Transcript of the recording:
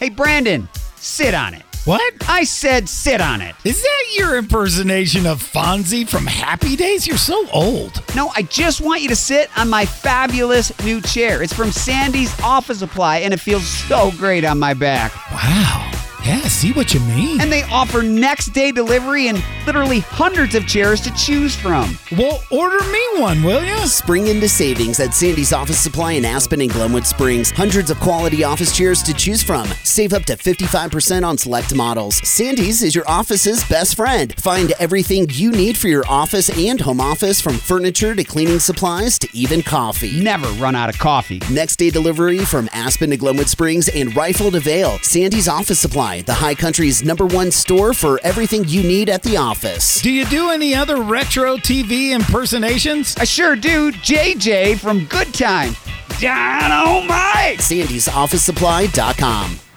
Hey, Brandon, sit on it. What? I said sit on it. Is that your impersonation of Fonzie from Happy Days? You're so old. No, I just want you to sit on my fabulous new chair. It's from Sandy's Office Supply, and it feels so great on my back. Wow. Yeah, see what you mean. And they offer next-day delivery and literally hundreds of chairs to choose from. Well, order me one, will ya? Spring into savings at Sandy's Office Supply in Aspen and Glenwood Springs. Hundreds of quality office chairs to choose from. Save up to 55% on select models. Sandy's is your office's best friend. Find everything you need for your office and home office, from furniture to cleaning supplies to even coffee. Never run out of coffee. Next day delivery from Aspen to Glenwood Springs and Rifle to Vale. Sandy's Office Supply, the High Country's #1 store for everything you need at the office. Do you do any other retro TV impersonations? I sure do. JJ from Good Time. Dynamite! Sandy'sOfficeSupply.com.